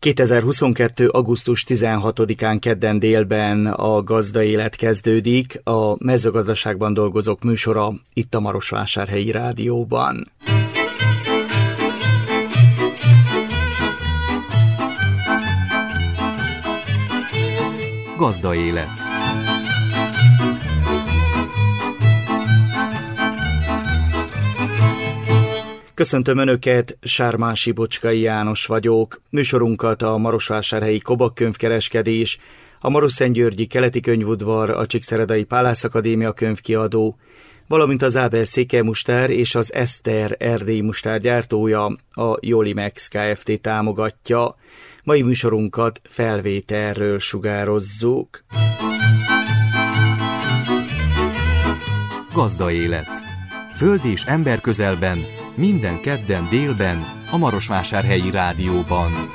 2022. augusztus 16-án kedden délben a Gazdaélet kezdődik, a mezőgazdaságban dolgozók műsora itt a Marosvásárhelyi Rádióban. Gazdaélet. Köszöntöm Önöket, Sármási Bocskai János vagyok. Műsorunkat a Marosvásárhelyi Kobak könyvkereskedés, a Marosszentgyörgyi Keleti Könyvudvar, a Csíkszeredai Pálász Akadémia könyvkiadó, valamint az Ábel székelymustár és az Eszter erdélyi mustár gyártója, a Jolimex Kft. Támogatja. Mai műsorunkat felvételről sugározzuk. Gazdaélet. Föld és ember közelben, minden kedden délben a Marosvásárhelyi Rádióban.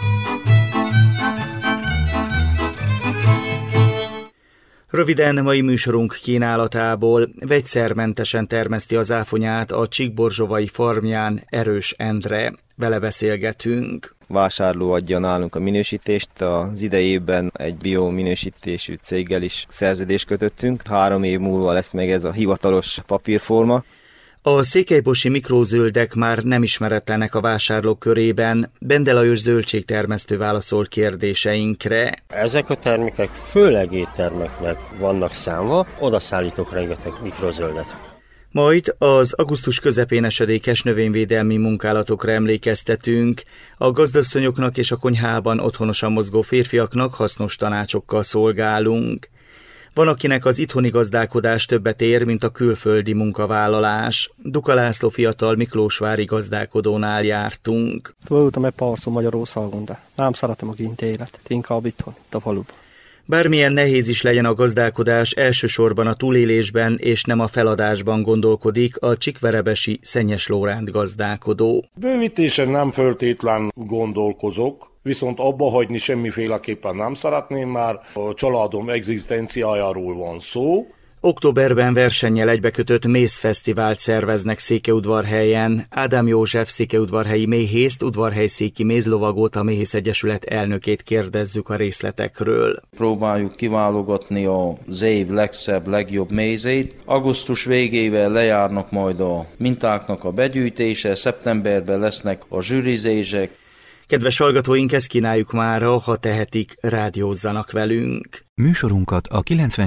Röviden mai műsorunk kínálatából: vegyszermentesen termeszti az áfonyát a Csíkborzsovai farmján Erős Endre. Vele beszélgetünk. Vásárló adja nálunk a minősítést. Az idejében egy biominősítésű céggel is szerződést kötöttünk. 3 év múlva lesz meg ez a hivatalos papírforma. A székelybosi mikrózöldek már nem ismeretlenek a vásárlók körében. Bende Lajos zöldségtermesztő válaszol kérdéseinkre. Ezek a termékek főleg éttermeknek vannak számva, oda szállítok rengeteg mikrózöldet. Majd az augusztus közepén esedékes növényvédelmi munkálatokra emlékeztetünk. A gazdasszonyoknak és a konyhában otthonosan mozgó férfiaknak hasznos tanácsokkal szolgálunk. Van, akinek az itthoni gazdálkodás többet ér, mint a külföldi munkavállalás. Duka László fiatal miklósvári gazdálkodónál jártunk. Voltam egy párszor Magyarországon, de nem szeretem a kinti életet, inkább itthon, itt a faluban. Bármilyen nehéz is legyen a gazdálkodás, elsősorban a túlélésben és nem a feladásban gondolkodik a csikverebesi Szennyes Lóránt gazdálkodó. Bővítésen nem föltétlen gondolkozok, viszont abba hagyni semmiféleképpen nem szeretném, már a családom egzisztenciájáról van szó. Októberben versennyel egybekötött mézfesztivált szerveznek Székelyudvarhelyen. Ádám József székelyudvarhelyi méhészt, udvarhelyszéki mézlovagot, a Méhész Egyesület elnökét kérdezzük a részletekről. Próbáljuk kiválogatni az év legszebb, legjobb mézét. Augusztus végével lejárnak majd a mintáknak a begyűjtése, szeptemberben lesznek a zsűrizések. Kedves hallgatóink, ezt kínáljuk mára, ha tehetik, rádiózzanak velünk. Műsorunkat a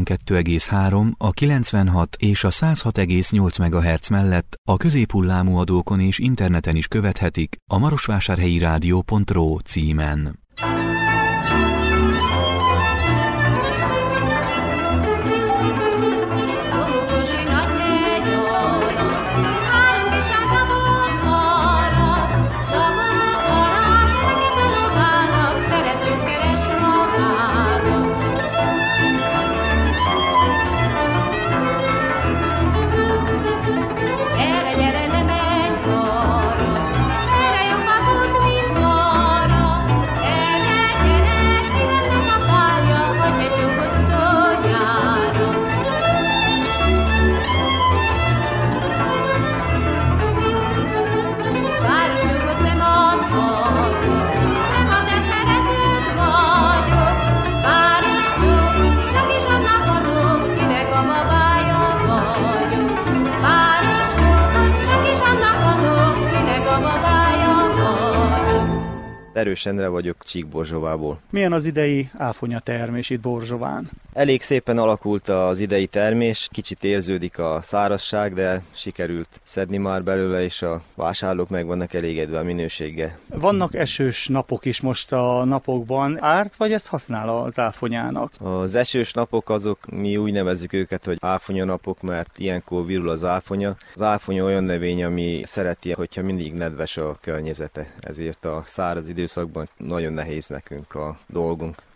92,3, a 96 és a 106,8 MHz mellett a középhullámú adókon és interneten is követhetik a marosvásárhelyirádió.ro címen. Erős Endre vagyok Csíkborzsovából. Milyen az idei áfonya termés itt Borzsován? Elég szépen alakult az idei termés, kicsit érződik a szárazság, de sikerült szedni már belőle, és a vásárlók meg vannak elégedve a minőséggel. Vannak esős napok is most a napokban. Árt, vagy ez használ az áfonyának? Az esős napok azok, mi úgy nevezzük őket, hogy áfonyanapok, mert ilyenkor virul az áfonya. Az áfonya olyan növény, ami szereti, hogyha mindig nedves a környezete, ezért a száraz időszakban nagyon nehéz nekünk a dolgunk.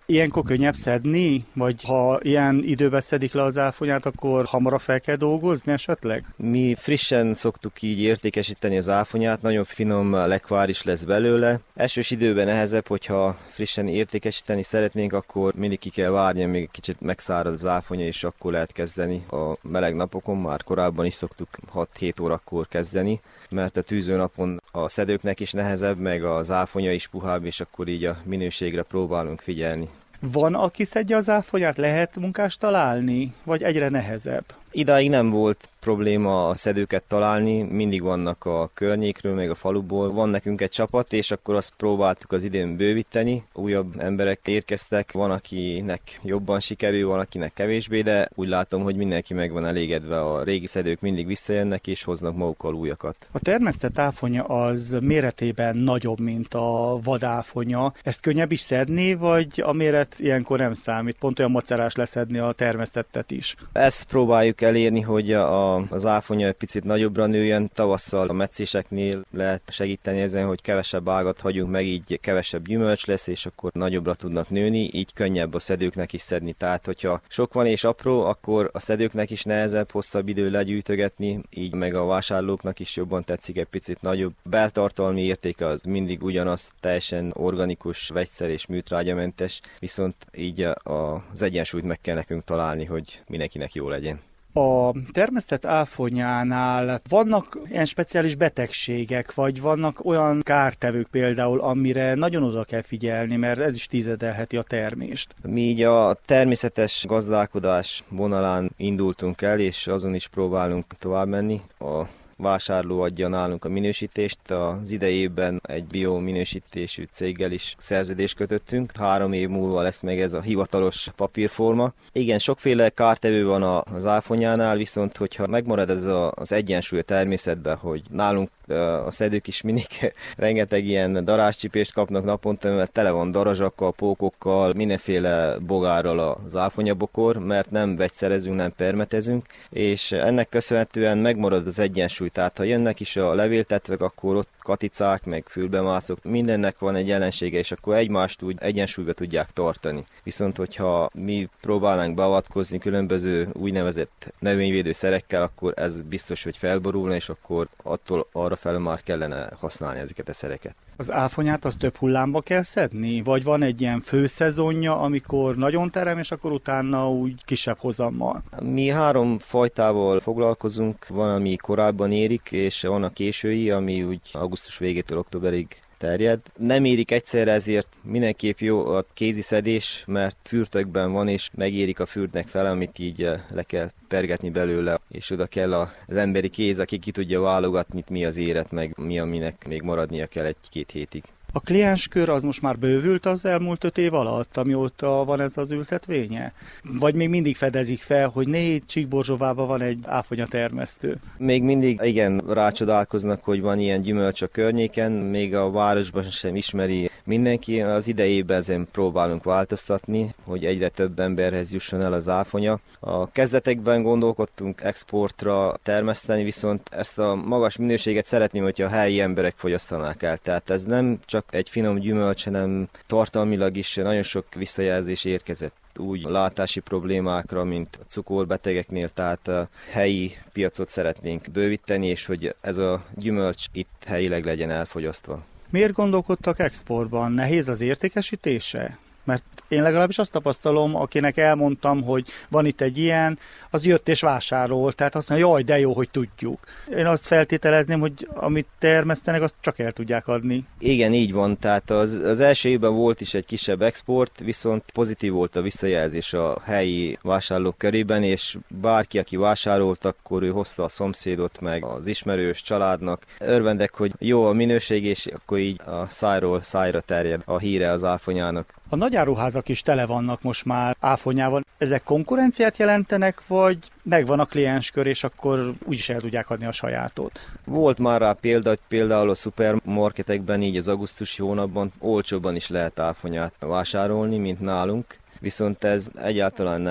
Ilyenkor könnyebb szedni? Vagy ha ilyen időben szedik le az áfonyát, akkor hamarabb fel kell dolgozni esetleg? Mi frissen szoktuk így értékesíteni az áfonyát, nagyon finom lekvár is lesz belőle. Elsős időben nehezebb, hogyha frissen értékesíteni szeretnénk, akkor mindig ki kell várni, még kicsit megszárad az áfonya, és akkor lehet kezdeni. A meleg napokon már korábban is szoktuk 6-7 órakor kezdeni, mert a tűzőnapon a szedőknek is nehezebb, meg az áfonya is puhább, és akkor így a minőségre próbálunk figyelni. Van, aki szedje az áfonyát? Lehet munkást találni? Vagy egyre nehezebb? Idáig nem volt probléma a szedőket találni, mindig vannak a környékről, meg a faluból. Van nekünk egy csapat, és akkor azt próbáltuk az idén bővíteni. Újabb emberek érkeztek, van akinek jobban sikerül, van akinek kevésbé, de úgy látom, hogy mindenki meg van elégedve. A régi szedők mindig visszajönnek, és hoznak magukkal újakat. A termesztett áfonya az méretében nagyobb, mint a vadáfonya. Ezt könnyebb is szedni, vagy a méret ilyenkor nem számít? Pont olyan macerás leszedni a termesztettet is. Ezt próbáljuk elérni, hogy az áfonya egy picit nagyobbra nőjön. Tavasszal a metszéseknél lehet segíteni ezen, hogy kevesebb ágat hagyunk meg, így kevesebb gyümölcs lesz, és akkor nagyobbra tudnak nőni, így könnyebb a szedőknek is szedni. Tehát, hogyha sok van és apró, akkor a szedőknek is nehezebb, hosszabb idő legyűjtögetni, így meg a vásárlóknak is jobban tetszik egy picit nagyobb. Beltartalmi értéke az mindig ugyanaz, teljesen organikus, vegyszer és műtrágyamentes, viszont így az egyensúlyt meg kell nekünk találni, hogy mindenkinek jó legyen. A termesztett áfonyánál vannak ilyen speciális betegségek, vagy vannak olyan kártevők például, amire nagyon oda kell figyelni, mert ez is tizedelheti a termést. Mi így a természetes gazdálkodás vonalán indultunk el, és azon is próbálunk tovább menni. A vásárló adja nálunk a minősítést. Az idejében egy biominősítésű céggel is szerződést kötöttünk. 3 év múlva lesz meg ez a hivatalos papírforma. Igen, sokféle kártevő van az áfonyánál, viszont hogyha megmarad ez az egyensúly a természetben, hogy nálunk a szedők is mindig rengeteg ilyen darázscsipést kapnak naponta, mert tele van darazsakkal, pókokkal, mindenféle bogárral az áfonyabokor, mert nem vegyszerezünk, nem permetezünk, és ennek köszönhetően megmarad az egyensúly. Tehát ha jönnek is a levéltetvek, akkor ott katicák, meg fülbemászok, mindennek van egy jelensége, és akkor egymást úgy egyensúlyba tudják tartani. Viszont hogyha mi próbálnánk beavatkozni különböző úgynevezett növényvédőszerekkel, akkor ez biztos, hogy felborulna, és akkor attól arra fel már kellene használni ezeket a szereket. Az áfonyát az több hullámba kell szedni? Vagy van egy ilyen főszezonja, amikor nagyon terem, és akkor utána úgy kisebb hozammal? Mi 3 fajtával foglalkozunk, van, ami korábban érik, és van a késői, ami úgy augusztus végétől októberig terjed. Nem érik egyszerre, ezért mindenképp jó a kézi szedés, mert fürtökben van, és megérik a fürdnek fel, amit így le kell pergetni belőle, és oda kell az emberi kéz, aki ki tudja válogatni, mi az éret, meg mi, aminek még maradnia kell 1-2 hétig. A klienskör az most már bővült az elmúlt 5 év alatt, amióta van ez az ültetvénye? Vagy még mindig fedezik fel, hogy Csíkborzsóvában van egy áfonyatermesztő? Még mindig igen rácsodálkoznak, hogy van ilyen gyümölcs a környéken, még a városban sem ismeri mindenki. Az idejében ezen próbálunk változtatni, hogy egyre több emberhez jusson el az áfonya. A kezdetekben gondolkodtunk exportra termeszteni, viszont ezt a magas minőséget szeretném, hogyha a helyi emberek fogyasztanák el. Tehát ez nem csak egy finom gyümölcs, hanem tartalmilag is nagyon sok visszajelzés érkezett úgy látási problémákra, mint a cukorbetegeknél, tehát a helyi piacot szeretnénk bővíteni, és hogy ez a gyümölcs itt helyileg legyen elfogyasztva. Miért gondolkodtak exportban? Nehéz az értékesítése? Mert én legalábbis azt tapasztalom, akinek elmondtam, hogy van itt egy ilyen, az jött és vásárolt, tehát azt mondja, jaj, de jó, hogy tudjuk. Én azt feltételezném, hogy amit termesztenek, azt csak el tudják adni. Igen, így van, tehát az első évben volt is egy kisebb export, viszont pozitív volt a visszajelzés a helyi vásárlók körében, és bárki, aki vásárolt, akkor ő hozta a szomszédot, meg az ismerős családnak. Örvendek, hogy jó a minőség, és akkor így a szájról szájra terjed a híre az áfonyának. A nagyáruházak is tele vannak most már áfonyával. Ezek konkurenciát jelentenek, vagy megvan a klienskör, és akkor úgyis el tudják adni a sajátot? Volt már rá példa, hogy például a szupermarketekben így az augusztusi hónapban olcsóbban is lehet áfonyát vásárolni, mint nálunk. Viszont ez egyáltalán nem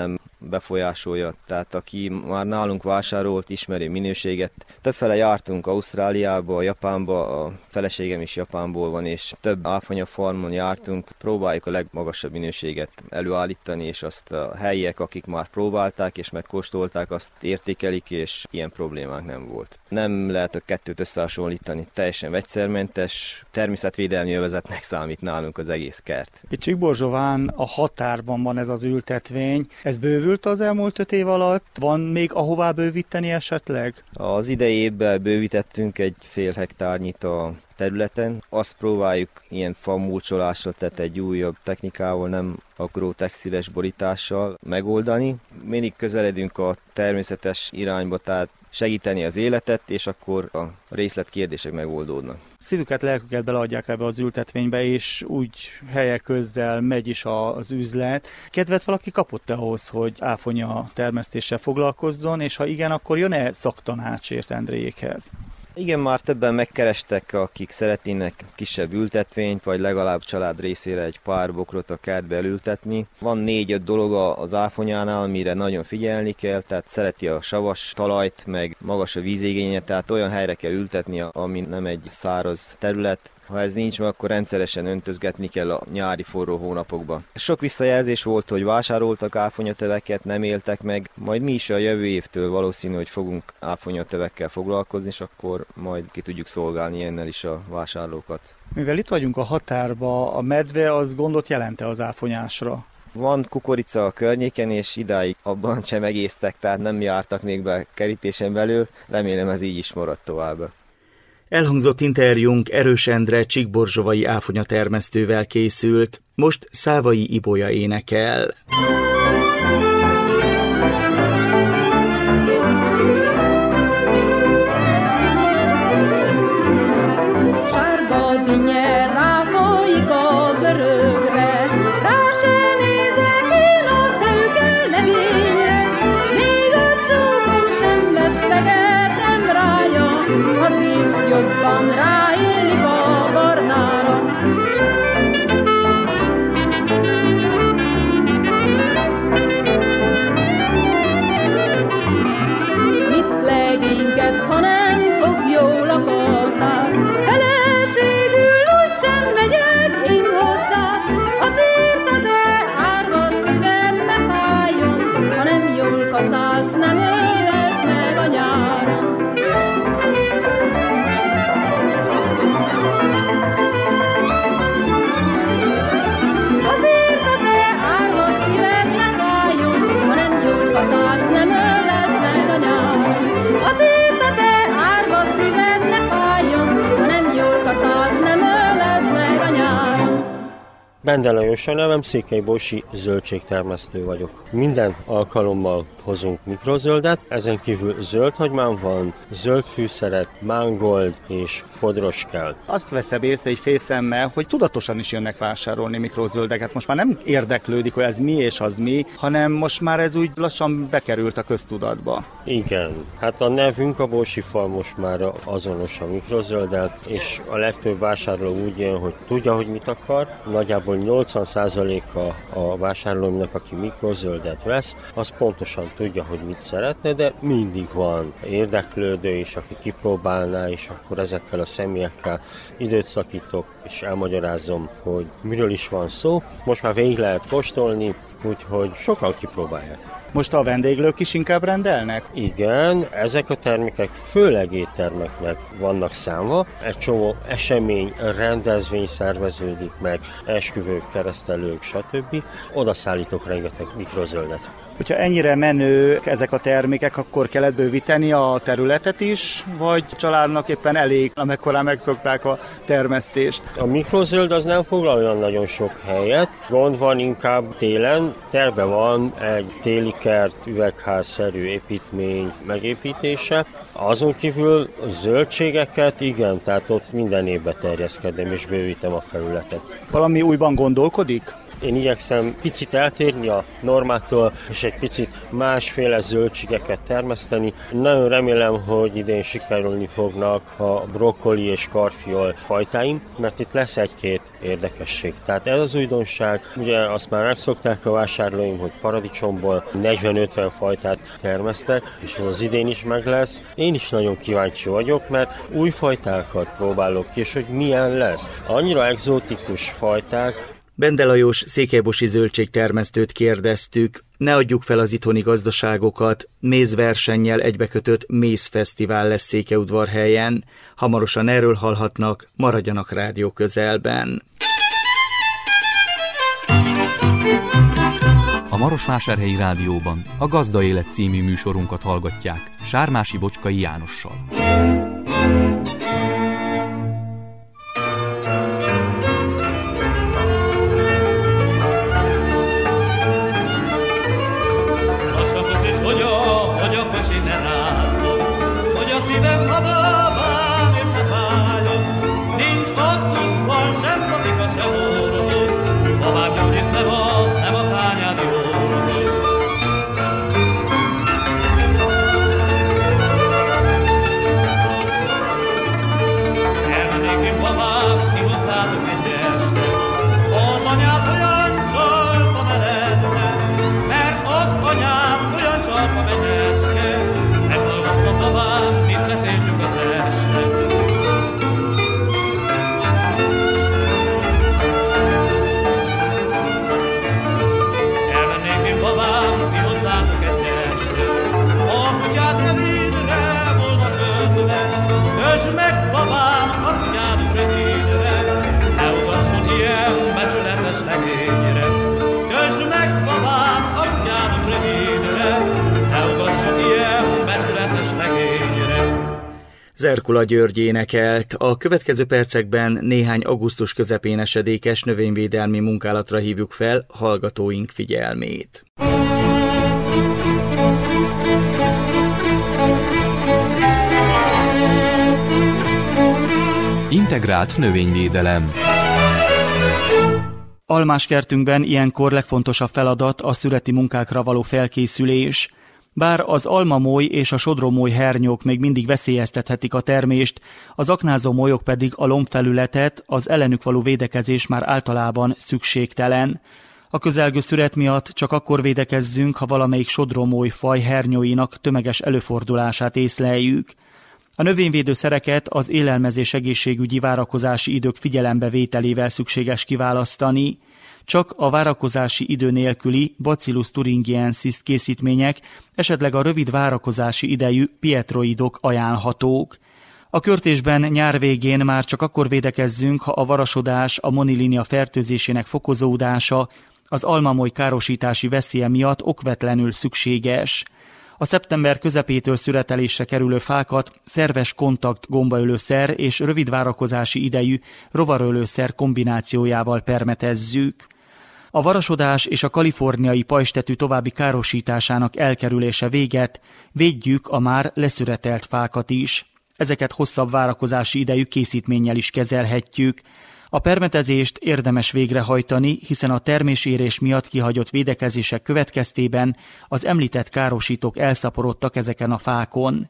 befolyásolja. Tehát aki már nálunk vásárolt, ismeri minőséget. Többfele jártunk Ausztráliába, Japánba, a feleségem is Japánból van, és több áfonyafarmon jártunk. Próbáljuk a legmagasabb minőséget előállítani, és azt a helyiek, akik már próbálták és megkóstolták, azt értékelik, és ilyen problémák nem volt. Nem lehet a kettőt összehasonlítani, teljesen vegyszermentes, természetvédelmi övezetnek számít nálunk az egész kert. Itt Csíkborzsován a határban van ez az ültetvény. Ez bővült az elmúlt 5 év alatt? Van még ahová bővíteni esetleg? Az idei évben bővítettünk egy fél hektárnyit a területen. Azt próbáljuk ilyen famulcsolással, tehát egy újabb technikával, nem agrotextiles borítással megoldani. Mindig közeledünk a természetes irányba, tehát segíteni az életet, és akkor a részletkérdések megoldódnak. Szívüket, lelküket beleadják ebbe az ültetvénybe, és úgy helyek közzel megy is az üzlet. Kedvet valaki kapott ahhoz, hogy áfonya termesztéssel foglalkozzon, és ha igen, akkor jön-e szaktanácsért Endréjékhez? Igen, már többen megkerestek, akik szeretnének kisebb ültetvényt, vagy legalább család részére egy pár bokrot a kertbe elültetni. Van 4-5 dolog az áfonyánál, amire nagyon figyelni kell, tehát szereti a savas talajt, meg magas a vízigénye, tehát olyan helyre kell ültetni, ami nem egy száraz terület. Ha ez nincs meg, akkor rendszeresen öntözgetni kell a nyári forró hónapokban. Sok visszajelzés volt, hogy vásároltak áfonyatöveket, nem éltek meg. Majd mi is a jövő évtől valószínű, hogy fogunk áfonyatövekkel foglalkozni, és akkor majd ki tudjuk szolgálni ilyennel is a vásárlókat. Mivel itt vagyunk a határba, a medve az gondot jelent-e az áfonyásra? Van kukorica a környéken, és idáig abban sem egésztek, tehát nem jártak még be kerítésen belül. Remélem ez így is marad tovább. Elhangzott interjúnk Erős Endre csíkborzsovai áfonyatermesztővel készült, most Szávai Ibolya énekel. Sárga dinnye ráfolyik a görögre, rá se nézek én a szőke levényre, még a csókom sem vesztegetem rája, az is jobban ráillik a barnára. Mit leginkedsz, ha nem fog jól a kaszát? Feleségül úgysem megyek én hozzá, azért a te árva szíved ne fájjon, ha nem jól kaszálsz, nem ölesz meg a nyáron. Azért a te árva szíved ne fájjon, ha nem jól kaszálsz, nem ölesz meg a nyáron. Azért a te árva szíved ne fájjon, ha nem jól kaszálsz, nem ölesz meg a nyáron. Bende Lajos a nevem, székelyborsi zöldségtermesztő vagyok. Minden alkalommal hozunk mikrozöldet, ezen kívül zöldhagymám van, zöld fűszerek, mángold és fodros kell. Azt veszem észre egy félszemmel, hogy tudatosan is jönnek vásárolni mikrozöldeket. Most már nem érdeklődik, hogy ez mi és az mi, hanem most már ez úgy lassan bekerült a köztudatba. Igen, hát a nevünk, a Borsi Farm most már azonos a mikrozölddel, és a legtöbb vásárló úgy jön, hogy tudja, hogy mit akar. Nagyjából 80%-a a vásárlóimnak, aki mikrozöldet vesz, az pontosan tudja, hogy mit szeretne, de mindig van érdeklődő is, aki kipróbálná, és akkor ezekkel a személyekkel időt szakítok, és elmagyarázom, hogy miről is van szó. Most már végig lehet kóstolni, úgyhogy sokan kipróbálják. Most a vendéglők is inkább rendelnek? Igen, ezek a termékek főleg éttermeknek vannak számva. Egy csomó esemény, rendezvény szerveződik meg, esküvők, keresztelők, stb. Oda szállítok rengeteg mikrozöldet. Hogyha ennyire menők ezek a termékek, akkor kellett bővíteni a területet is, vagy családnak éppen elég, amekkorán megszokták a termesztést? A mikrozöld az nem foglal olyan nagyon sok helyet, gond van inkább télen, terve van egy téli kert, üvegházszerű építmény megépítése. Azon kívül zöldségeket, igen, tehát ott minden évben terjeszkedem és bővítem a felületet. Valami újban gondolkodik? Én igyekszem picit eltérni a normától, és egy picit másféle zöldségeket termeszteni. Nagyon remélem, hogy idén sikerülni fognak a brokkoli és karfiol fajtáim, mert itt lesz egy-két érdekesség. Tehát ez az újdonság, ugye azt már megszokták a vásárlóim, hogy paradicsomból 40-50 fajtát termesztek, és ez az idén is meg lesz. Én is nagyon kíváncsi vagyok, mert új fajtákat próbálok ki, és hogy milyen lesz. Annyira egzotikus fajták. Bende Lajos székelybosi zöldségtermesztőt kérdeztük, ne adjuk fel az itthoni gazdaságokat, mézversennyel egybekötött mézfesztivál lesz Székelyudvarhelyen. Hamarosan erről hallhatnak, maradjanak rádió közelben. A Marosvásárhelyi Rádióban a Gazda Élet című műsorunkat hallgatják Sármási Bocskai Jánossal. Zerkula György énekelt. A következő percekben néhány augusztus közepén esedékes növényvédelmi munkálatra hívjuk fel hallgatóink figyelmét. Integrált növényvédelem. Almáskertünkben ilyenkor legfontosabb feladat a szüreti munkákra való felkészülés. Bár az almamoly és a sodromoly hernyók még mindig veszélyeztethetik a termést, az aknázó molyok pedig a lombfelületet, az ellenük való védekezés már általában szükségtelen. A közelgő szüret miatt csak akkor védekezzünk, ha valamelyik sodromoly faj hernyóinak tömeges előfordulását észleljük. A növényvédőszereket az élelmezés egészségügyi várakozási idők figyelembevételével szükséges kiválasztani. Csak a várakozási idő nélküli Bacillus thuringiensis készítmények, esetleg a rövid várakozási idejű pietroidok ajánlhatók. A körtésben nyár végén már csak akkor védekezzünk, ha a varasodás, a monilinia fertőzésének fokozódása, az almamoly károsítási veszélye miatt okvetlenül szükséges. A szeptember közepétől szüretelésre kerülő fákat szerves kontakt gombaölőszer és rövid várakozási idejű rovarölőszer kombinációjával permetezzük. A varasodás és a kaliforniai pajzstetű további károsításának elkerülése véget, védjük a már leszüretelt fákat is. Ezeket hosszabb várakozási idejű készítménnyel is kezelhetjük. A permetezést érdemes végrehajtani, hiszen a termésérés miatt kihagyott védekezések következtében az említett károsítók elszaporodtak ezeken a fákon.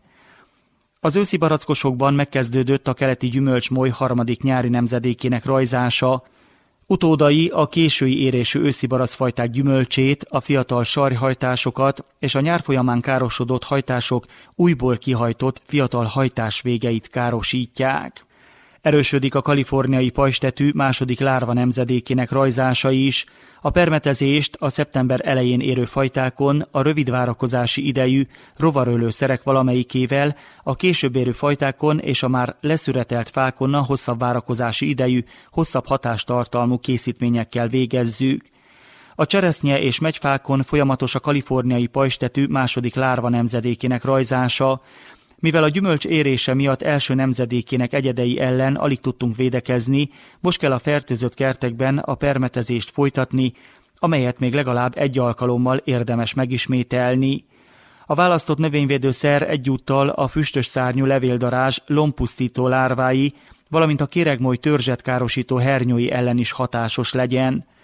Az őszi barackosokban megkezdődött a keleti gyümölcsmoly harmadik nyári nemzedékének rajzása. Utódai a késői érésű őszi barackfajták gyümölcsét, a fiatal sarjhajtásokat és a nyár folyamán károsodott hajtások újból kihajtott fiatal hajtás végeit károsítják. Erősödik a kaliforniai pajzstetű második lárva nemzedékének rajzása is. A permetezést a szeptember elején érő fajtákon a rövid várakozási idejű rovarölőszerek valamelyikével, a később érő fajtákon és a már leszüretelt fákon a hosszabb várakozási idejű, hosszabb hatástartalmú készítményekkel végezzük. A cseresznye és megyfákon folyamatos a kaliforniai pajzstetű második lárva nemzedékének rajzása. Mivel a gyümölcs érése miatt első nemzedékének egyedei ellen alig tudtunk védekezni, most kell a fertőzött kertekben a permetezést folytatni, amelyet még legalább egy alkalommal érdemes megismételni. A választott növényvédőszer egyúttal a füstös szárnyú levéldarázs lombpusztító lárvái, valamint a kéregmoly törzset károsító hernyói ellen is hatásos legyen.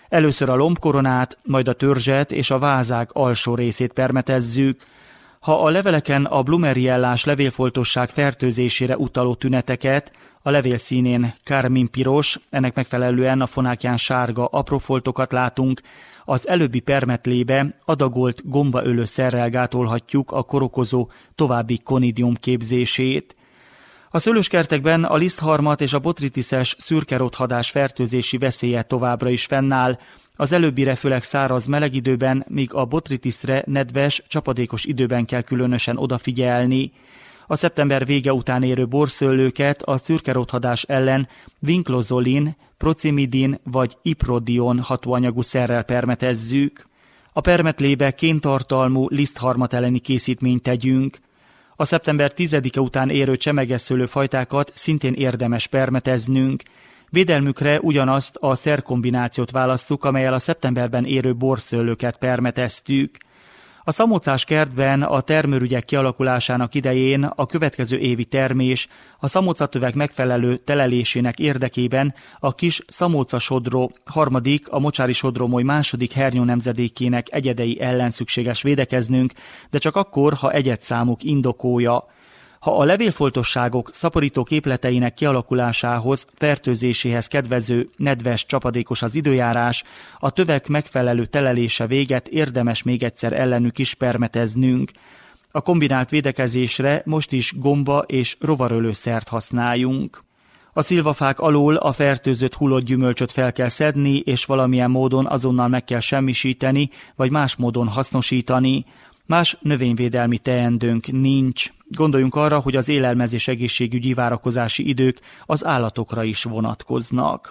Először a lombkoronát, majd a törzset és a vázák alsó részét permetezzük. Ha a leveleken a blumeriellás levélfoltosság fertőzésére utaló tüneteket, a levél színén kármin-piros, ennek megfelelően a fonákján sárga apró foltokat látunk, az előbbi permetlébe adagolt gombaölő szerrel gátolhatjuk a korokozó további konidium képzését. A szőlőskertekben a lisztharmat és a botritiszes szürkerothadás fertőzési veszélye továbbra is fennáll, az előbbire főleg száraz meleg időben, míg a botritiszre nedves, csapadékos időben kell különösen odafigyelni. A szeptember vége után érő borszőlőket a szürkerothadás ellen vinklozolin, procimidin vagy iprodion hatóanyagú szerrel permetezzük. A permetlébe kéntartalmú lisztharmat elleni készítményt tegyünk. A szeptember 10-e után érő csemegeszőlő fajtákat szintén érdemes permeteznünk. Védelmükre ugyanazt a szerkombinációt válasszuk, amellyel a szeptemberben érő borszőlőket permeteztük. A szamócás kertben a termőrügyek kialakulásának idején a következő évi termés a szamócatövek megfelelő telelésének érdekében a kis szamócasodró harmadik, a mocsári sodromoly második hernyó nemzedékének egyedei ellen szükséges védekeznünk, de csak akkor, ha egyedszámuk indokolja. Ha a levélfoltosságok szaporító képleteinek kialakulásához, fertőzéséhez kedvező, nedves, csapadékos az időjárás, a tövek megfelelő telelése véget érdemes még egyszer ellenük is permeteznünk. A kombinált védekezésre most is gomba és rovarölőszert használjunk. A szilvafák alól a fertőzött hullott gyümölcsöt fel kell szedni, és valamilyen módon azonnal meg kell semmisíteni, vagy más módon hasznosítani. Más növényvédelmi teendőnk nincs. Gondoljunk arra, hogy az élelmezés egészségügyi várakozási idők az állatokra is vonatkoznak.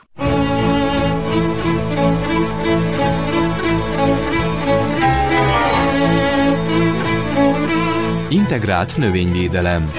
Integrált növényvédelem.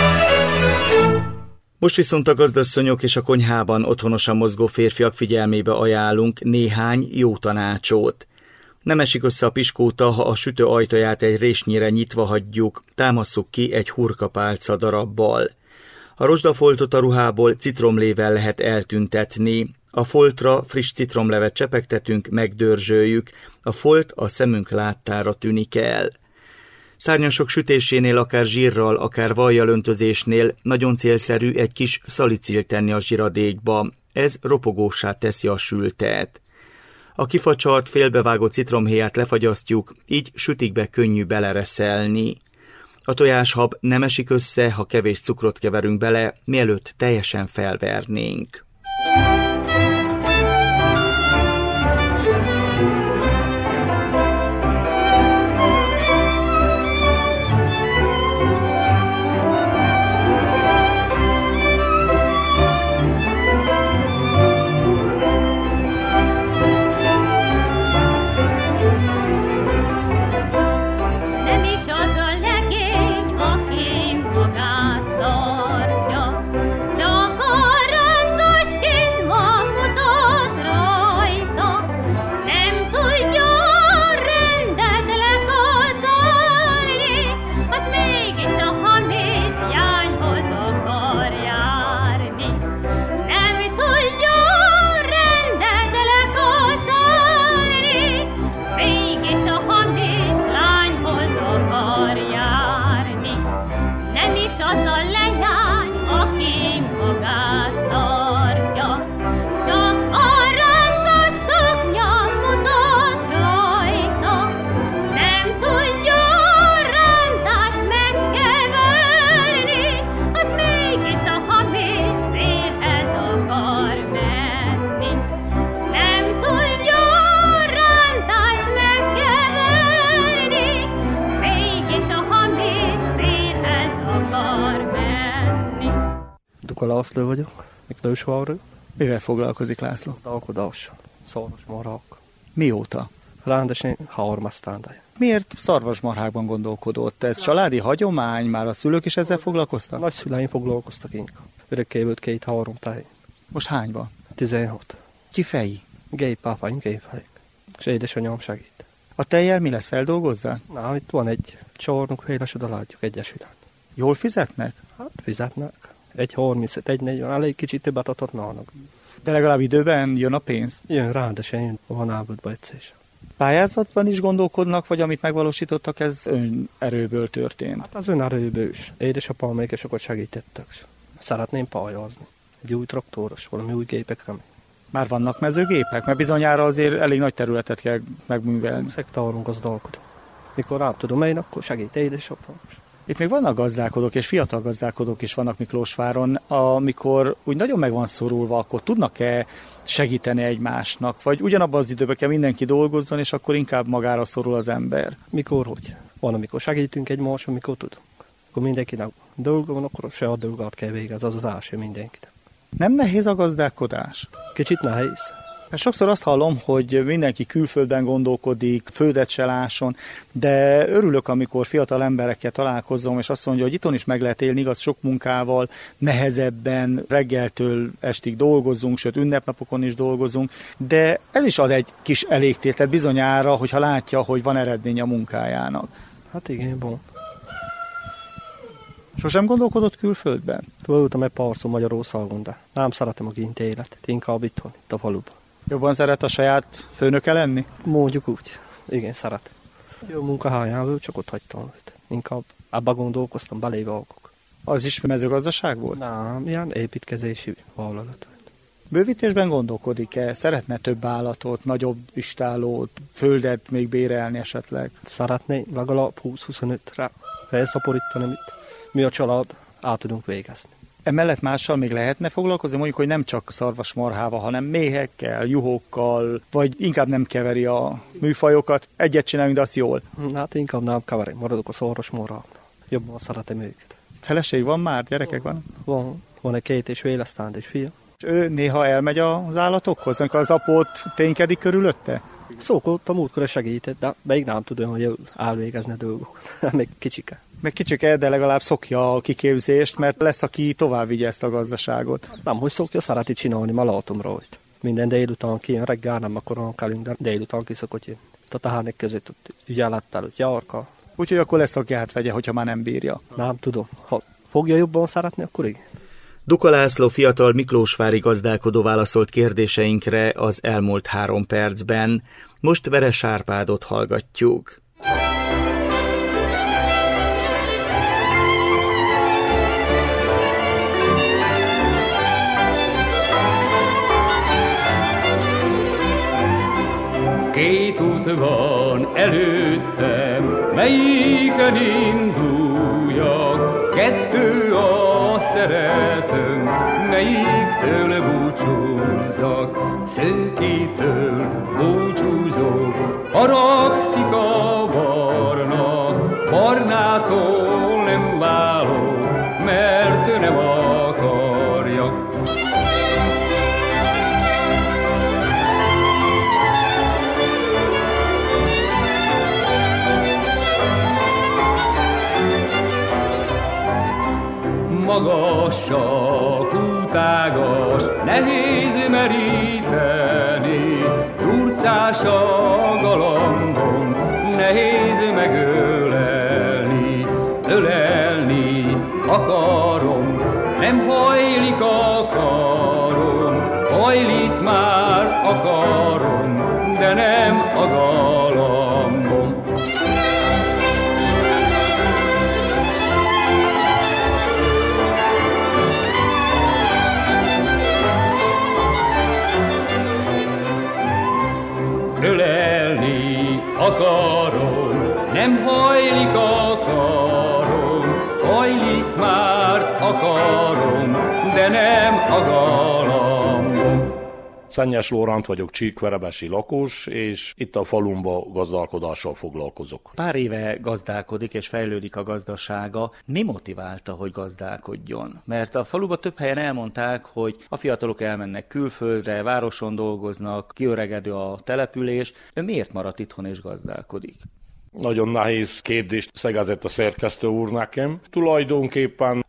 Most viszont a gazdasszonyok és a konyhában otthonosan mozgó férfiak figyelmébe ajánlunk néhány jó tanácsot. Nem esik össze a piskóta, ha a sütő ajtaját egy résnyire nyitva hagyjuk, támasszuk ki egy hurkapálca darabbal. A rozsdafoltot a ruhából citromlével lehet eltüntetni. A foltra friss citromlevet csepegtetünk, megdörzsöljük. A folt a szemünk láttára tűnik el. Szárnyasok sütésénél, akár zsírral, akár vajjal öntözésnél nagyon célszerű egy kis szalicilt tenni a zsiradékba. Ez ropogóssá teszi a sültet. A kifacsart, félbevágott citromhéját lefagyasztjuk, így sütikbe könnyű belereszelni. A tojáshab nem esik össze, ha kevés cukrot keverünk bele, mielőtt teljesen felvernénk. László vagyok, Miklósvárról. Mivel foglalkozik László? Gazdálkodás, szarvasmarhák. Mióta? Rendesen 3 esztendeje. Miért szarvasmarhákban gondolkodott? Ez családi hagyomány? Már a szülők is ezzel foglalkoztak? Nagyszüleim foglalkoztak inkább. Örökké volt 2-3 táj. Most hány van? 16. Ki feji? Gépápaim, gépfejek. És édesanyám segít. A tejjel mi lesz, feldolgozzák? Na, itt van egy csarnok féles, oda látjuk egyesület. Jól fizetnek? Hát fizetnek. 1,30, 1,40, elég kicsit többet adhatnának. De legalább időben jön a pénz? Jön rendesen, jön a hanábudba egyszer is. Pályázatban is gondolkodnak, vagy amit megvalósítottak, ez önerőből történt? Hát az önerőből is. Édesapám még sokat segítettek. Szeretném pályázni. Egy új traktoros, valami új gépekre. Már vannak mezőgépek? Mert bizonyára azért elég nagy területet kell megművelni. Szektáron gazdálkodom. Mikor rá tudom én, akkor segít édesapám. Itt még vannak gazdálkodók, és fiatal gazdálkodók is vannak Miklósváron, amikor úgy nagyon meg van szorulva, akkor tudnak-e segíteni egymásnak? Vagy ugyanabban az időben kell mindenki dolgozzon, és akkor inkább magára szorul az ember? Mikor hogy? Van, amikor segítünk egymáson, amikor tudunk. Akkor mindenkinek dolga van, akkor se a dolgát kell végezni, az az első mindenkinek. Nem nehéz a gazdálkodás? Kicsit nehéz. Mert sokszor azt hallom, hogy mindenki külföldben gondolkodik, földet se lásson, de örülök, amikor fiatal emberekkel találkozom, és azt mondja, hogy itthon is meg lehet élni, igaz, sok munkával, nehezebben, reggeltől estig dolgozunk, sőt ünnepnapokon is dolgozunk, de ez is ad egy kis elégtételt bizonyára, hogyha látja, hogy van eredmény a munkájának. Hát igen, van. Sosem gondolkodott külföldben? Voltam egy párszor Magyarországon, de nem szeretem a kint életet, inkább itthon, itt a faluban. Jobban szeret a saját főnöke lenni? Mondjuk úgy. Igen, szeret. Jó munkahelyából, csak ott hagytam őt. Inkább abba gondolkoztam, belévágok. Az is mezőgazdaság volt? Nem, ilyen építkezési vállalat. Bővítésben gondolkodik-e? Szeretne több állatot, nagyobb istállót, földet még bérelni esetleg? Szeretné legalább 20-25-re felszaporítani, amit mi a család át tudunk végezni. Emellett mással még lehetne foglalkozni, mondjuk, hogy nem csak szarvasmarhával, hanem méhekkel, juhokkal, vagy inkább nem keveri a műfajokat, egyet csinálunk, de azt jól. Hát inkább nem keveri, maradok a szarvasmarhával. Jobban szeretem őket. Feleség van már? Gyerekek van? Van egy 2 és fél esztendős fia. És ő néha elmegy az állatokhoz, amikor az apót ténykedik körülötte? Szokott a múltkor segített, de még nem tudom, hogy elvégezni a dolgokat. Még kicsike. Meg kicsike, de legalább szokja a kiképzést, mert lesz, aki tovább vigye ezt a gazdaságot. Nem, hogy szokja, szereti csinálni, már látom rajta. Minden délután kijön, reggel nem akkor kellünk, de délután ki szokott jönni. A tehenek között ügyelettel, hogy járkal. Úgyhogy akkor lesz, aki átvegye, hogyha már nem bírja. Nem tudom. Ha fogja jobban szeretni, akkor igen. Duka László fiatal miklósvári gazdálkodó válaszolt kérdéseinkre az elmúlt 3 percben. Most Veres Árpádot hallgatjuk. Két út van előttem, melyiken induljak, 2 a szeretőm, melyiktől búcsúzzak, Szőkitől búcsúzok, haragszik a barna, barnától nem válok, mert ő nem akarja. Magasak, útágas, nehéz meríteni, turcás a galambom, nehéz megölelni, ölelni akarom, nem hajlik a karom, hajlik már a karom, de nem a galambom. Ölelni akarom, nem hajlik a karom, hajlik már a karom, de nem a galambom. Szennyes Lóránt vagyok, csíkverebesi lakos, és itt a falumba gazdálkodással foglalkozok. Pár éve gazdálkodik és fejlődik a gazdasága. Mi motiválta, hogy gazdálkodjon? Mert a faluba több helyen elmondták, hogy a fiatalok elmennek külföldre, városon dolgoznak, kiöregedő a település. Ön miért maradt itthon és gazdálkodik? Nagyon nehéz kérdést szegezett a szerkesztő úr nekem. Tulajdonképpen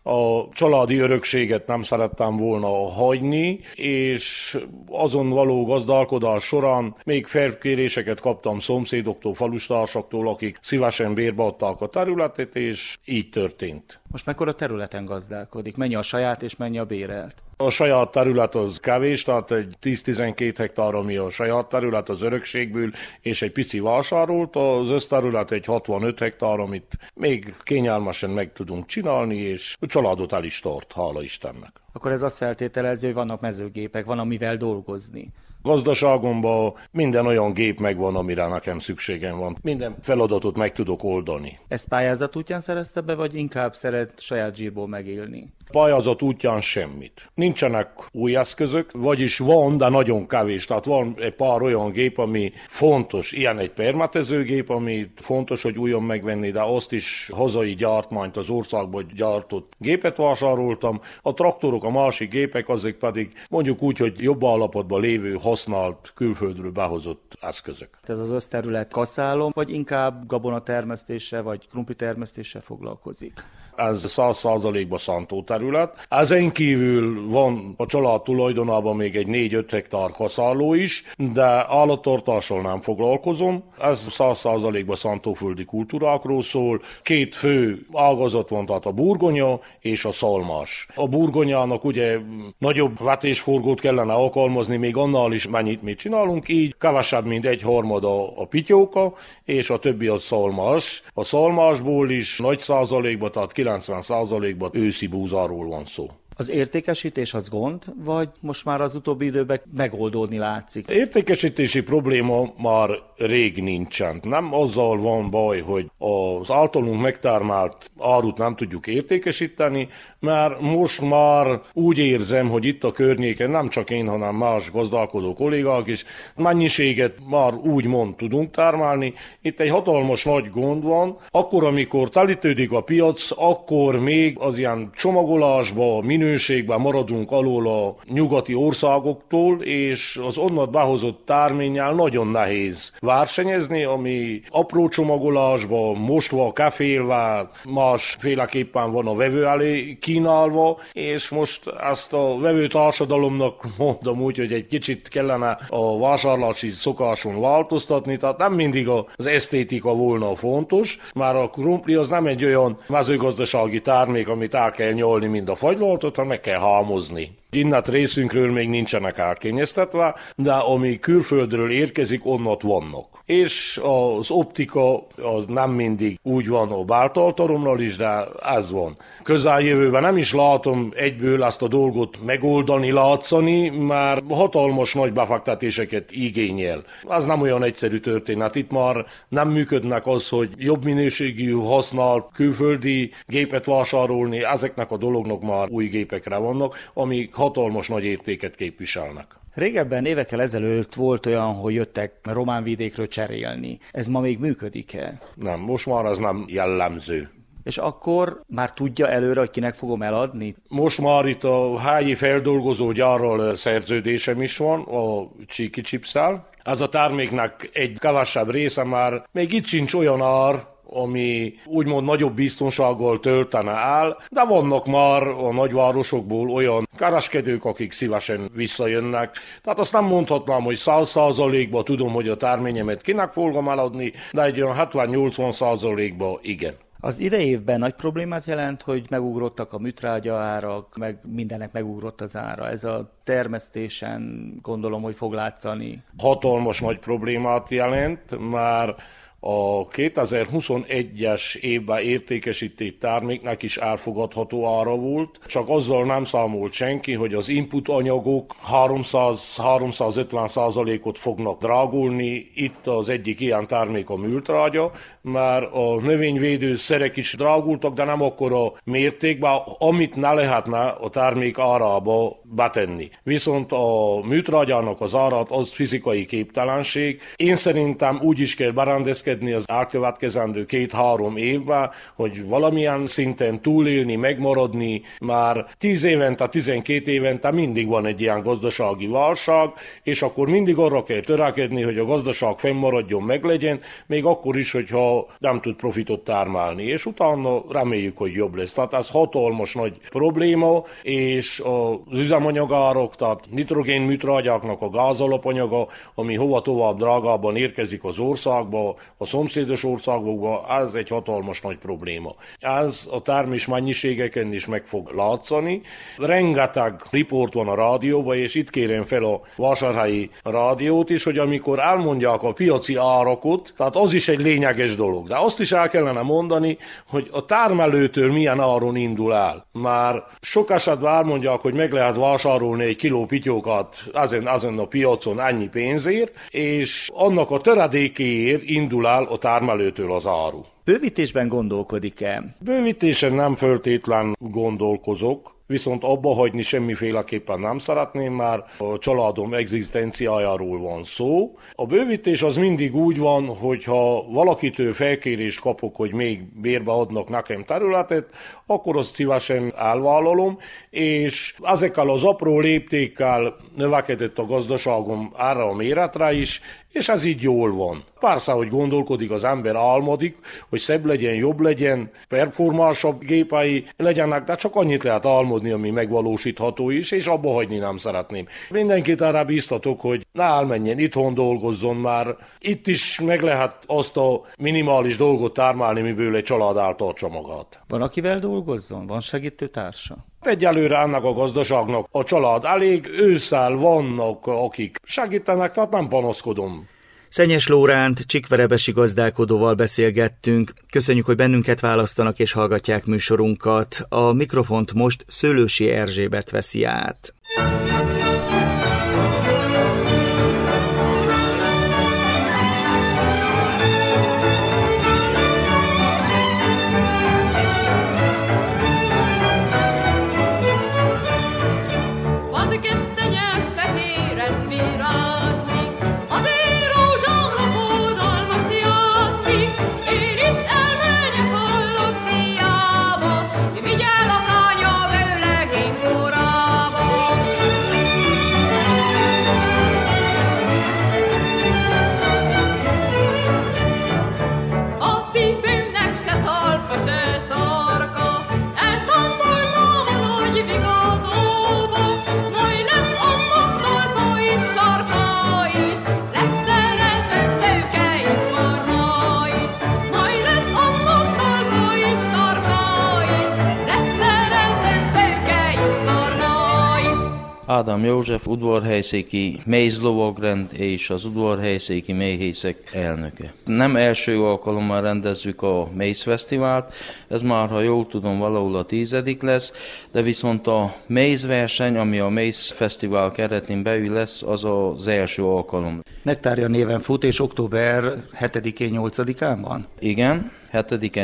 a családi örökséget nem szerettem volna hagyni, és azon való gazdálkodás során még felkéréseket kaptam szomszédoktól, falustársaktól, akik szívesen bérbe adták a területet, és így történt. Most mekkora területen gazdálkodik? Mennyi a saját és mennyi a bérelt? A saját terület az kevés, tehát egy 10-12 hektár, ami a saját terület az örökségből, és egy pici vásárolt, az összterület egy 65 hektár, amit még kényelmesen meg tudunk csinálni, és a családot el is tart, hála Istennek. Akkor ez azt feltételezi, hogy vannak mezőgépek, van amivel dolgozni. Gazdaságomban minden olyan gép megvan, amire nekem szükségem van. Minden feladatot meg tudok oldani. Ezt pályázat útján szerezte be, vagy inkább szeret saját zsírból megélni? Pályázat útján semmit. Nincsenek új eszközök, vagyis van, de nagyon kevés. Tehát van egy pár olyan gép, ami fontos. Ilyen egy permetezőgép, ami fontos, hogy újon megvenni, de azt is hazai gyártmányt, az országban gyártott gépet vásároltam. A traktorok, a másik gépek, azok pedig mondjuk úgy, hogy jobb állapotban lévő, használt, külföldről behozott eszközök. Ez az összterület kaszálom, vagy inkább gabonatermesztéssel, vagy krumplitermesztéssel foglalkozik? Ez 100%-ban szántó terület. Ezen kívül van a család tulajdonában még egy 4-5 hektár kaszáló is, de állattartással nem foglalkozom. Ez 100%-ban szántóföldi kultúrákról szól. Két fő ágazat van, tehát a burgonya és a szalmás. A burgonyának ugye nagyobb vetésforgót kellene alkalmazni, még annál is mennyit mi csinálunk, így kevesebb, mint 1/3 a pityóka, és a többi a szalmás. A szalmásból is nagy százalékban, tehát 90%-ban őszi búzáról van szó. Az értékesítés az gond, vagy most már az utóbbi időben megoldódni látszik? Értékesítési probléma már rég nincsen. Nem azzal van baj, hogy az általunk megtermelt árut nem tudjuk értékesíteni, mert most már úgy érzem, hogy itt a környéken nem csak én, hanem más gazdálkodó kollégák is mennyiséget már úgymond tudunk termelni. Itt egy hatalmas nagy gond van. Akkor, amikor telítődik a piac, akkor még az ilyen csomagolásba, minőségben maradunk alól a nyugati országoktól, és az onnan behozott terménnyel nagyon nehéz versenyezni, ami apró csomagolásban, mostva, kefélve, másféleképpen van a vevő elé kínálva, és most ezt a vevő társadalomnak mondom úgy, hogy egy kicsit kellene a vásárlási szokáson változtatni, tehát nem mindig az esztétika volna fontos, már a krumpli az nem egy olyan mezőgazdasági termék, amit el kell nyolni, mint a fagylaltot, hanem meg kell halmozni. Innat részünkről még nincsenek elkényeztetve, de ami külföldről érkezik, onnat vannak. És az optika az nem mindig úgy van a báltaltaromnal is, de ez van. Közeljövőben nem is látom egyből ezt a dolgot megoldani, látszani, mert hatalmas nagy befektetéseket igényel. Ez nem olyan egyszerű történet. Itt már nem működnek az, hogy jobb minőségű, használt külföldi gépet vásárolni, ezeknek a dolognak már új gépekre vannak, amik hatalmas nagy értéket képviselnek. Régebben, évekkel ezelőtt volt olyan, hogy jöttek román vidékről cserélni. Ez ma még működik-e? Nem, most már ez nem jellemző. És akkor már tudja előre, hogy kinek fogom eladni? Most már itt a helyi feldolgozó gyárral szerződésem is van, a Csíki Chipsszel. Ez a terméknek egy kevesebb része már még itt sincs olyan ár, ami úgymond nagyobb biztonsággal töltene el, de vannak már a nagyvárosokból olyan kereskedők, akik szívesen visszajönnek. Tehát azt nem mondhatnám, hogy 100%-ban tudom, hogy a terményemet kinek fogom eladni, de egy olyan 70-80%-ban igen. Az idei évben nagy problémát jelent, hogy megugrottak a műtrágya árak, meg mindennek megugrott az ára. Ez a termesztésen gondolom, hogy fog látszani. Hatalmas nagy problémát jelent, már a 2021-es évben értékesített terméknek is elfogadható ára volt, csak azzal nem számolt senki, hogy az input anyagok 300-350%-ot fognak drágulni. Itt az egyik ilyen termék a műtrágya, mert a növényvédő szerek is drágultak, de nem akkora mértékben, amit ne lehetne a termék árába betenni. Viszont a műtrágyának az árát az fizikai képtelenség. Én szerintem úgy is kell berendezkedni, intézkedni az elkövetkezendő 2-3 évben, hogy valamilyen szinten túlélni, megmaradni. Már 10 évente, 12 évente mindig van egy ilyen gazdasági válság, és akkor mindig arra kell törekedni, hogy a gazdaság fennmaradjon, meglegyen, még akkor is, hogyha nem tud profitot termelni, és utána reméljük, hogy jobb lesz. Tehát ez hatalmas nagy probléma, és az üzemanyagárok, tehát nitrogén műtrágyáknak a gázalapanyaga, ami hova tovább drágában érkezik az országba, a szomszédos országokba, ez egy hatalmas nagy probléma. Ez a termés mennyiségeken is meg fog látszani. Rengeteg riport van a rádióban, és itt kérem fel a vásárhelyi rádiót is, hogy amikor elmondják a piaci árakot, tehát az is egy lényeges dolog. De azt is el kellene mondani, hogy a termelőtől milyen áron indul el. Már sok esetben elmondják, hogy meg lehet vásárolni egy kiló pityókat ezen a piacon ennyi pénzért, és annak a töredékéért indul el a termelőtől az áru. Bővítésben gondolkodik-e? Bővítésen nem feltétlen gondolkozok, viszont abba hagyni semmiféleképpen nem szeretném, már a családom egzisztenciájáról van szó. A bővítés az mindig úgy van, hogyha valakitől felkérést kapok, hogy még bérbe adnak nekem területet, akkor azt szívesen elvállalom, és ezekkel az apró léptékkel növekedett a gazdaságom erre a méretre is, és ez így jól van. Persze, hogy gondolkodik az ember, álmodik, hogy szebb legyen, jobb legyen, performánsabb gépei legyenek, de csak annyit lehet álmodni, ami megvalósítható is, és abba hagyni nem szeretném. Mindenkit arra bíztatok, hogy ne elmenjen, itthon dolgozzon már. Itt is meg lehet azt a minimális dolgot termelni, miből egy család eltartsa magát. Van, akivel dolgozzon? Van segítőtársa? Egyelőre ennek a gazdaságnak a család elég, ősszel vannak, akik segítenek, tehát nem panaszkodom. Szennyes Lóránt, csikverebesi gazdálkodóval beszélgettünk. Köszönjük, hogy bennünket választanak és hallgatják műsorunkat. A mikrofont most Szőlősi Erzsébet veszi át. Ádám József, udvarhelyszéki mézlovagrend és az udvarhelyszéki méhészek elnöke. Nem első alkalommal rendezzük a mézfesztivált, ez már, ha jól tudom, valahol a 10. lesz, de viszont a mézverseny, ami a mézfesztivál keretén belül lesz, az az első alkalom. Nektária néven fut, és október 7-én, 8-án van? Igen. 7-en,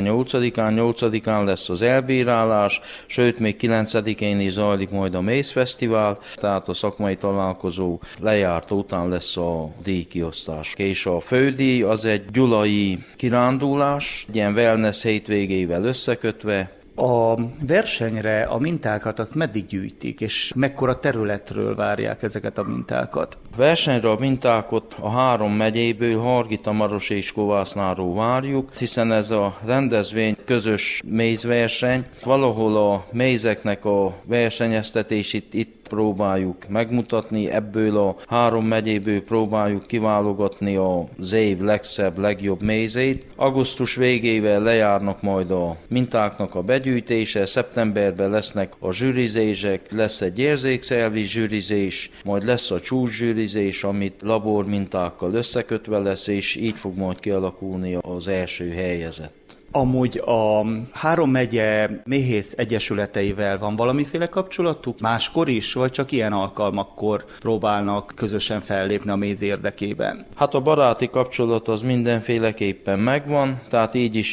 8-án lesz az elbírálás, sőt még 9-én is zajlik majd a mézfesztivál, tehát a szakmai találkozó lejárt után lesz a díjkiosztás. És a fődíj az egy gyulai kirándulás, egy ilyen wellness hétvégével összekötve. A versenyre a mintákat azt meddig gyűjtik, és mekkora területről várják ezeket a mintákat? Versenyre a mintákat a 3 megyéből, Hargita, Maros és Kovásznáról várjuk, hiszen ez a rendezvény közös mézverseny. Valahol a mézeknek a versenyeztetését itt próbáljuk megmutatni, ebből a 3 megyéből próbáljuk kiválogatni az év legszebb, legjobb mézét. Augusztus végével lejárnak majd a mintáknak a begyűjtése, szeptemberben lesznek a zsűrizések, lesz egy érzékszelvi zsűrizés, majd lesz a csúcszsűrizés, amit labormintákkal összekötve lesz, és így fog majd kialakulni az első helyezett. Amúgy a 3 megye méhész egyesületeivel van valamiféle kapcsolatuk? Máskor is, vagy csak ilyen alkalmakkor próbálnak közösen fellépni a méz érdekében? Hát a baráti kapcsolat az mindenféleképpen megvan, tehát így is jött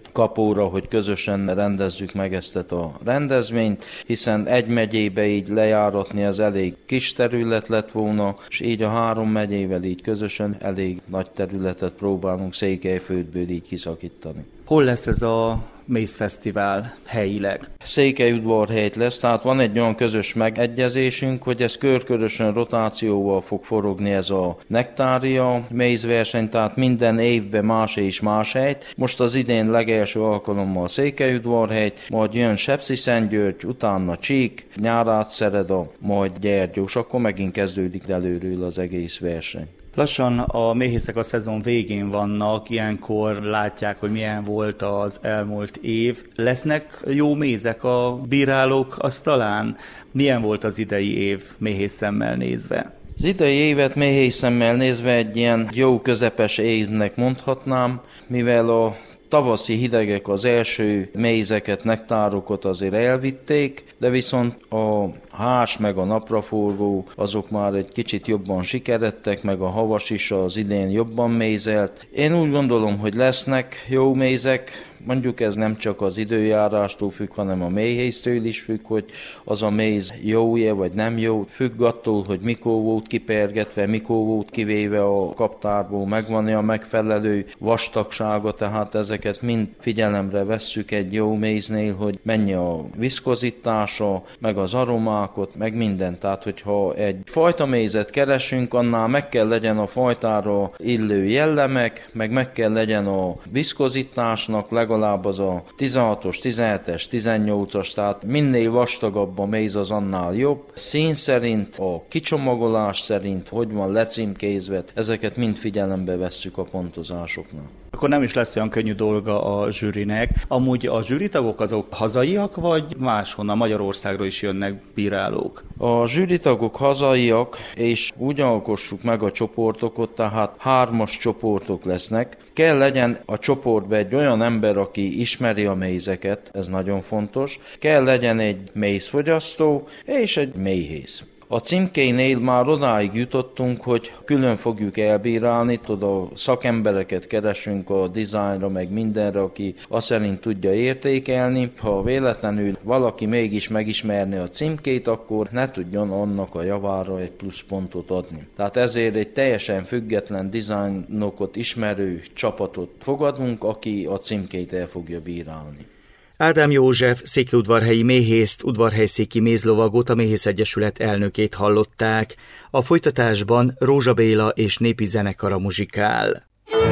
kapóra, hogy közösen rendezzük meg ezt a rendezvényt, hiszen egy megyébe így lejáratni az elég kis terület lett volna, és így a 3 megyével így közösen elég nagy területet próbálunk Székelyföldből így kiszakítani. Hol lesz ez a mézfesztivál helyileg? Székelyudvarhelyt lesz, tehát van egy olyan közös megegyezésünk, hogy ez körkörösen rotációval fog forogni ez a nektária mézverseny, tehát minden évben más és más helyt. Most az idén legelső alkalommal Székelyudvarhelyt, majd jön Sepsiszentgyörgy, utána Csík, Nyárádszereda, majd Gyergyós, akkor megint kezdődik előről az egész verseny. Lassan a méhészek a szezon végén vannak, ilyenkor látják, hogy milyen volt az elmúlt év. Lesznek jó mézek a bírálók asztalán? Milyen volt az idei év méhész szemmel nézve? Az idei évet méhész szemmel nézve egy ilyen jó közepes évnek mondhatnám, mivel a tavaszi hidegek az első mézeket, nektárokat azért elvitték, de viszont a hás meg a napraforgó azok már egy kicsit jobban sikeredtek, meg a havas is az idén jobban mézelt. Én úgy gondolom, hogy lesznek jó mézek, mondjuk ez nem csak az időjárástól függ, hanem a méhésztől is függ, hogy az a méz jó-e vagy nem jó. Függ attól, hogy mikor volt kipergetve, mikor volt kivéve a kaptárból, megvan-e a megfelelő vastagsága, tehát ezeket mind figyelemre vesszük egy jó méznél, hogy mennyi a viszkozitása, meg az aromákot, meg minden. Tehát, hogyha egy fajta mézet keresünk, annál meg kell legyen a fajtára illő jellemek, meg kell legyen a viszkozitásnak legalább az a 16-os, 17-es, 18-as, tehát minél vastagabb a méz, az annál jobb. Szín szerint, a kicsomagolás szerint, hogy van lecímkézve, ezeket mind figyelembe vesszük a pontozásoknál. Akkor nem is lesz olyan könnyű dolga a zsűrinek. Amúgy a zsűritagok azok hazaiak, vagy máshonnan, Magyarországról is jönnek bírálók? A zsűritagok hazaiak, és úgy alkossuk meg a csoportokat, tehát 3-as csoportok lesznek. Kell legyen a csoportban egy olyan ember, aki ismeri a mézeket, ez nagyon fontos. Kell legyen egy mézfogyasztó és egy méhész. A címkénél már odáig jutottunk, hogy külön fogjuk elbírálni, a szakembereket keresünk a dizájnra, meg mindenre, aki azt szerint tudja értékelni. Ha véletlenül valaki mégis megismerni a címkét, akkor ne tudjon annak a javára egy plusz pontot adni. Tehát ezért egy teljesen független dizájnokat ismerő csapatot fogadunk, aki a címkét el fogja bírálni. Ádám József székelyudvarhelyi méhészt, udvarhelyszéki mézlovagot, a Méhész Egyesület elnökét hallották. A folytatásban Rózsa Béla és népi zenekara muzsikál.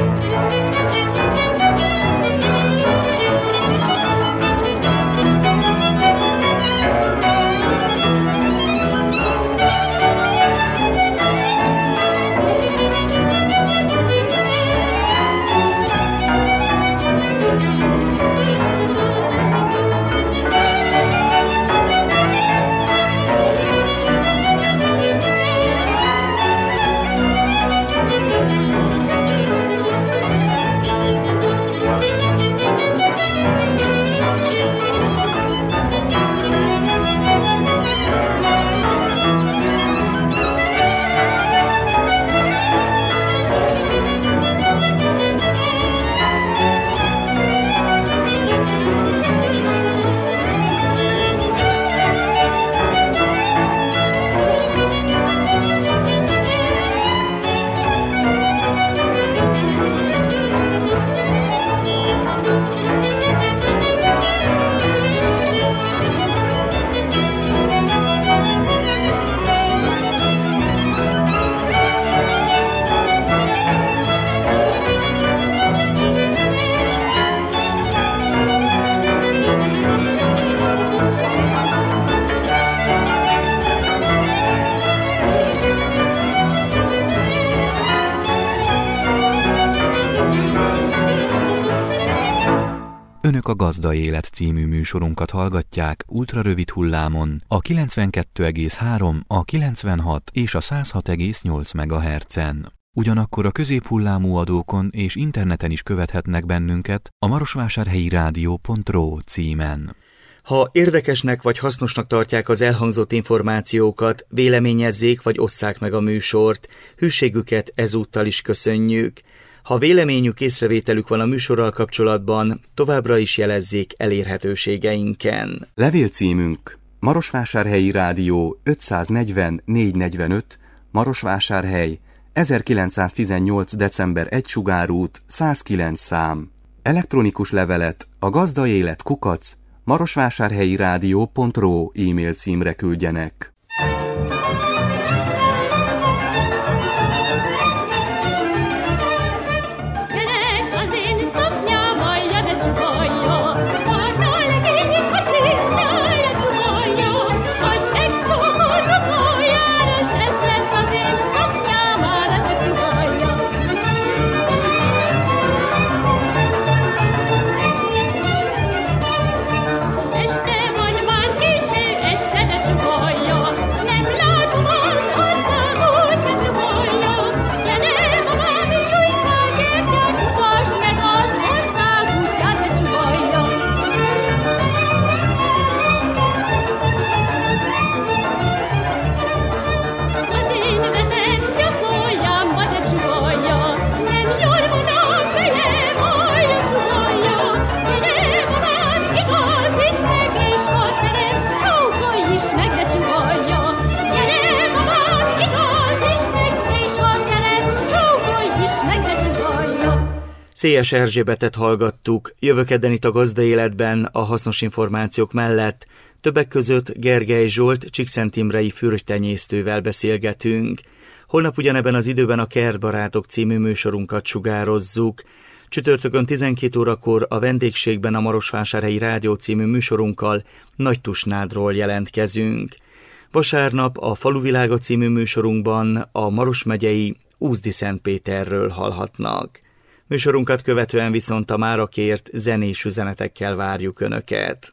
Önök a Gazda Élet című műsorunkat hallgatják ultrarövid hullámon a 92,3, a 96 és a 106,8 MHz-en. Ugyanakkor a középhullámú adókon és interneten is követhetnek bennünket a marosvásárhelyi rádió.ro címen. Ha érdekesnek vagy hasznosnak tartják az elhangzott információkat, véleményezzék vagy osszák meg a műsort. Hűségüket ezúttal is köszönjük. Ha véleményük, észrevételük van a műsorral kapcsolatban, továbbra is jelezzék elérhetőségeinken. Levélcímünk: Marosvásárhelyi Rádió 540 445, Marosvásárhely, 1918. december 1 Sugárút, 109 szám. Elektronikus levelet a gazdaélet@marosvásárhelyirádió.ro e-mail címre küldjenek. Szélyes Erzsébetet hallgattuk, jövő kedden itt a Gazdaéletben a hasznos információk mellett. Többek között Gergely Zsolt csíkszentimrei fürttenyésztővel beszélgetünk. Holnap ugyanebben az időben a Kertbarátok című műsorunkat sugározzuk. Csütörtökön 12 órakor a vendégségben a Marosvásárhelyi Rádió című műsorunkkal Nagytusnádról jelentkezünk. Vasárnap a Faluvilága című műsorunkban a Maros megyei Úszdi-Szentpéterről hallhatnak. Műsorunkat követően viszont a mára kért zenés üzenetekkel várjuk Önöket.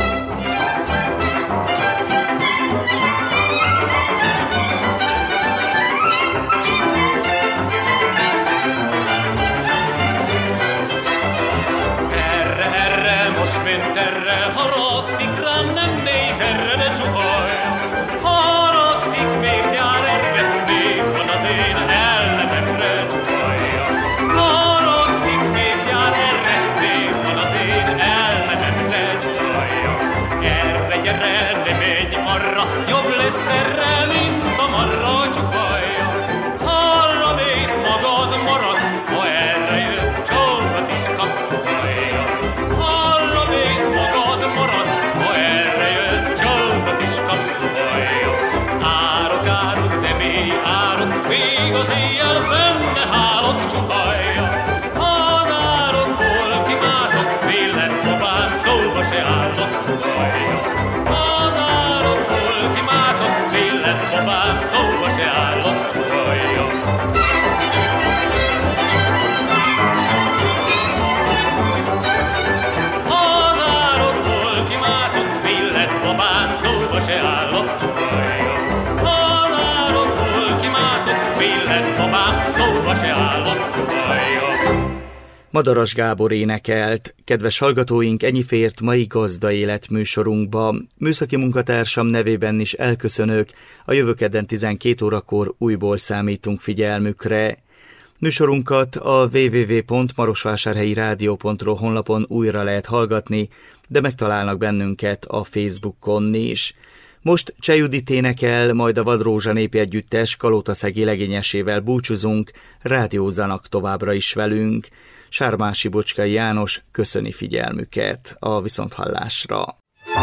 Erre, most ment erre, haragszik rám, nem néz erre, de csuhaj. Haragszik, miért jár erre, miért van az én ellenemre csuhajja. Haragszik, miért jár erre, miért van az én ellenemre csuhajja. Erre gyere, ne menj arra, jobb lesz erre, mint a marra csuhajja. Arra mész, magad marad, ha erre jössz, csókat is kapsz csuhajja. Arra mész, magad marad, ha erre jössz, csókat is kapsz csuhajja. Árok, árok, de mély árok, még az éjjel benne hálok csuhajja. Az árokból kimászok, vélet babám, szóba se állok csuhajja. Az árokból kimászok, vélet babám, szóba se állok csuhajja. Az árokból kimászok, vélet babám, szóba se állok csuhajja. Az árokból kimászok, vélet babám, szóba se állok csuhajja. Madaras Gábor énekelt. Kedves hallgatóink, ennyi fért mai Gazdaélet műsorunkba. Műszaki munkatársam nevében is elköszönök, a jövő kedden 12 órakor újból számítunk figyelmükre. Műsorunkat a www.marosvásárhelyirádió.ro honlapon újra lehet hallgatni, de megtalálnak bennünket a Facebookon is. Most Cseh Judit énekel, majd a Vadrózsa népi együttes Kalótaszegi legényesével búcsúzunk, rádiózanak továbbra is velünk. Sármási Bocskai János köszöni figyelmüket, a viszonthallásra.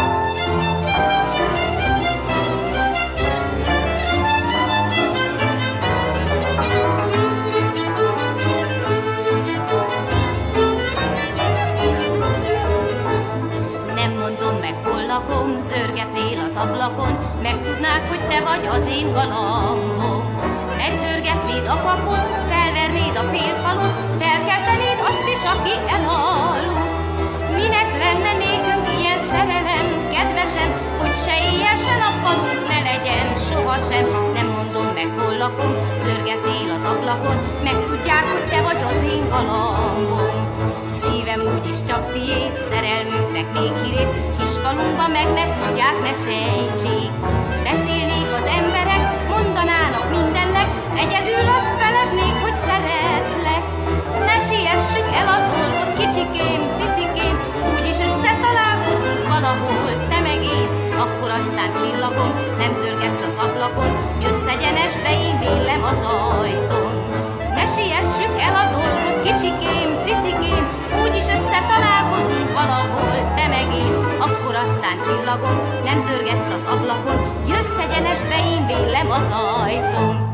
Nem mondom meg, hol lakom, zörgetnél az ablakon, megtudnád, hogy te vagy az én galambom. Megzörgetnéd a kaput, felvernéd a félfalut, felkeltenéd azt is, aki elaludt. Minek lenne nékünk ilyen szerelem, kedvesem, hogy se éjjel, se nappalunk ne legyen sohasem. Nem mondom meg, hol lakom, zörgetnél az ablakon, megtudják, hogy te vagy az én galambom. Szívem úgyis csak tiéd, szerelmünknek még hírét, kis falunkban meg ne tudják, ne sejtsék. Beszélnék az emberek, mondanának mindennek, egyedül azt felednék, hogy szeretlek. siessük el a dolgot, kicsikém, picikém, úgyis összetalálkozunk valahol, te meg én, akkor aztán csillagom, nem zörgetsz az ablakon, jössz egyenesbe, én vélem az ajtón. Ne siessük el a dolgot, kicsikém, picikém, úgyis összetalálkozunk valahol, te meg én, akkor aztán csillagom, nem zörgetsz az ablakon, jössz egyenesbe, én vélem az ajtón.